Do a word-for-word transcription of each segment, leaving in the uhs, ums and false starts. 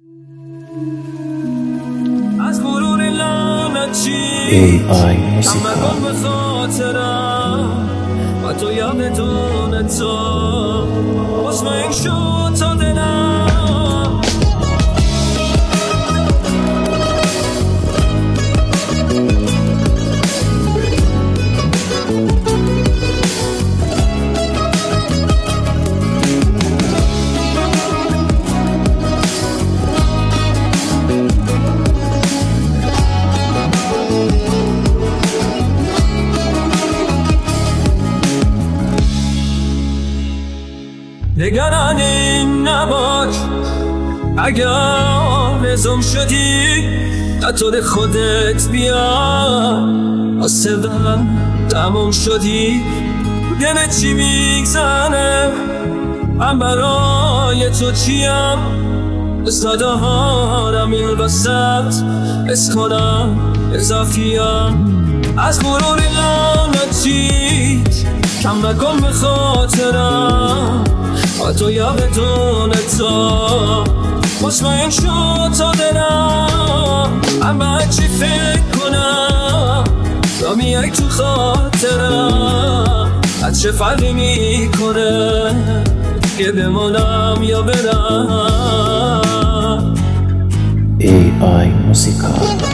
از غرور لعنتی ای آی موسیقا کم به خاطرم و تو یا بدون تو مطمئن شد تا دلم نگرانیم نباش اگر آرزوم شدی قطور خودت بیا آسبم تموم شدی دلت چی میگذنه من برای تو چیم صدا هارم این وسط اس کنم اضافیم از غرور لعنتیت کم نکن به خاطرم با تو یا بدون تو مطمئن شد تا دلم اما چی فکر کنم را میای تو خاطرم از چه فرقی میکنه که بمانم یا برم ای آی موسیقا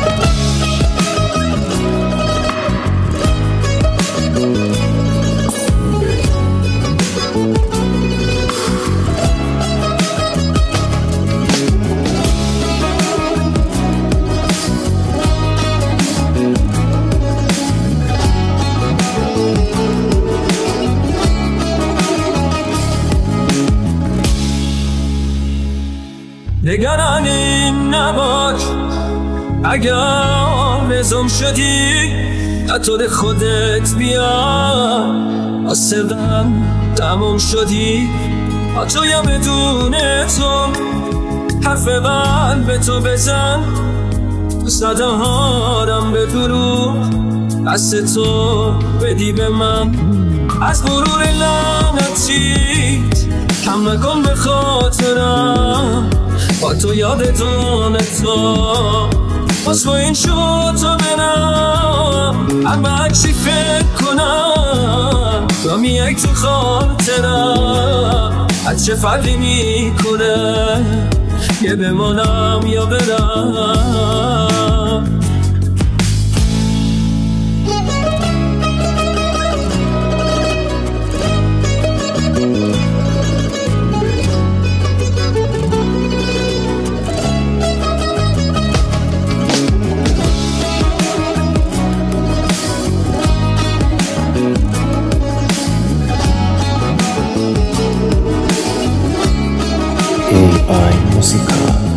نگرانیم نباش اگر آرزوم شدی قطور خودت بیا آسبم تموم شدی تو یا بدون تو حرف قلب تو بزن صداهارم به دروغ دست تو بدی به من از غرور لعنتیت کم نکن به خاطرم با تو یا بدون تو مطمئن شد تا برم اما چی فکر کنم را میای تو خاطرم از چه فرقی میکنه که بمانم یا برم ای آی موسیقا